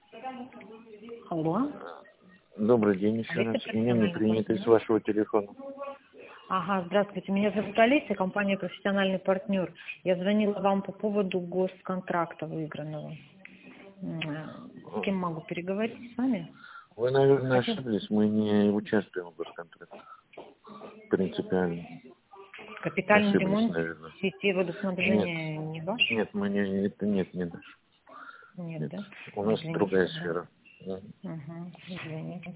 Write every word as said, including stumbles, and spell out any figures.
Алло. Добрый день еще раз. Меня не принято из вашего телефона. Ага, здравствуйте. Меня зовут Олеся, компания «Профессиональный партнер». Я звонила вам по поводу госконтракта выигранного. С кем могу переговорить? С вами? Вы, наверное, Хотел... ошиблись. Мы не участвуем в госконтракте. Принципиально. Капитальный Ошиблись, ремонт наверное. сети водоснабжения Нет. не ваш? Нет, мы не... Это нет, не наш. Нет, Нет. да? У нас Извините другая тогда. сфера. Да. Угу, извините.